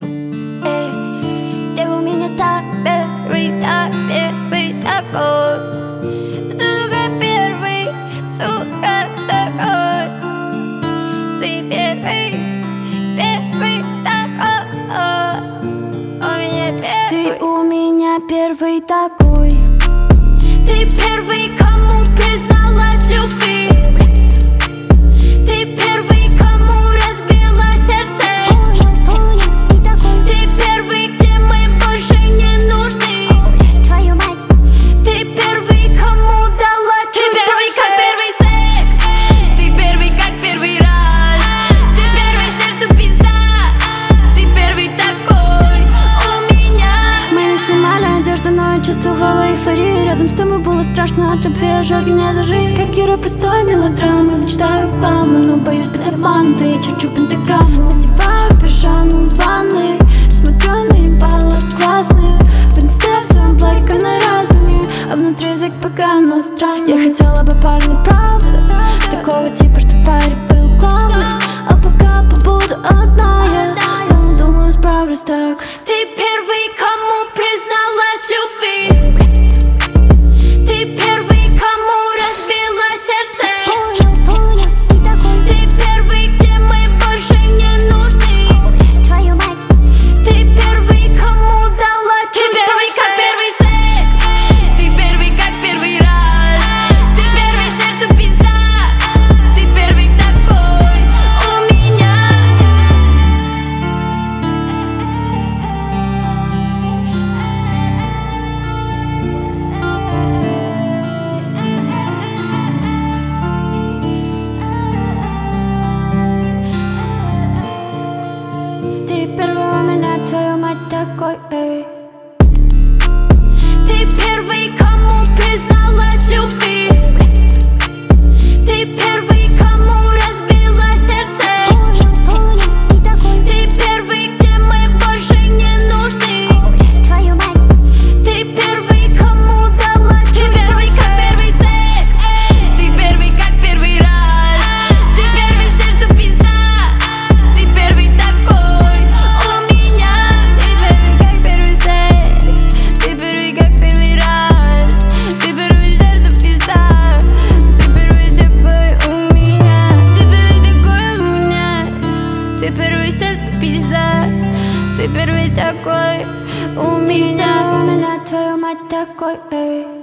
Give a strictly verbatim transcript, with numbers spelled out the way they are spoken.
Эй, ты у меня так первый, так первый такой. Ты только первый, сука, такой. Ты первый, первый такой. У меня первый. Ты у меня первый такой. Ты первый, кому призналась в любви. Ты первый, кому разбила сердце. Ты первый, где мы больше не нужны. Твою мать. Ты первый, кому дала. Ты первый, как первый секс. Ты первый, как первый раз. Ты первый, сердцу пизда. Ты первый такой у меня. Мы не снимали одежду, но я чувствовала эйфорию. Рядом с тобой было страшно, от любви ожоги не зажили. Как герой простой мелодрамы, мечтаю главным, но боюсь быть обманутой. Я чуть-чуть пентаграмму надеваю пижаму в ванной. Смотрю на ебало классные. В инсте все облайкано разными, а внутри так погано странно. Я хотела бы парня правда, такого типа, что парень был главным. А пока побуду одна я, но думаю справлюсь так. Ты первый, кому призналась в любви. Ты первый, кому разбила сердце. Ты первый, где мы больше не нужны. Твою мать. Ты первый, кому дала. Ты первый, как первый секс. Ты первый, как первый раз. Ты первый, сердцу пизда. Ты первый такой у меня. Ты первый у меня, твою мать такой, эй. Ты первый, кому призналась в любви. Ты первый, кому разбила сердце. Ты первый, где мы больше не нужны. Твою мать. Ты первый, кому дала. Ты первый, как первый секс. Ты первый, как первый раз. Ты первый, сердцу пизда. Ты первый такой у меня. Ты первый, как первый секс. Ты первый, как первый раз. Ты первый, сердцу пизда. Ты первый такой у меня. Ты первый такой у меня. Ты первый, сердцу пизда. Ты первый такой у меня. У меня, твою мать такой, эй.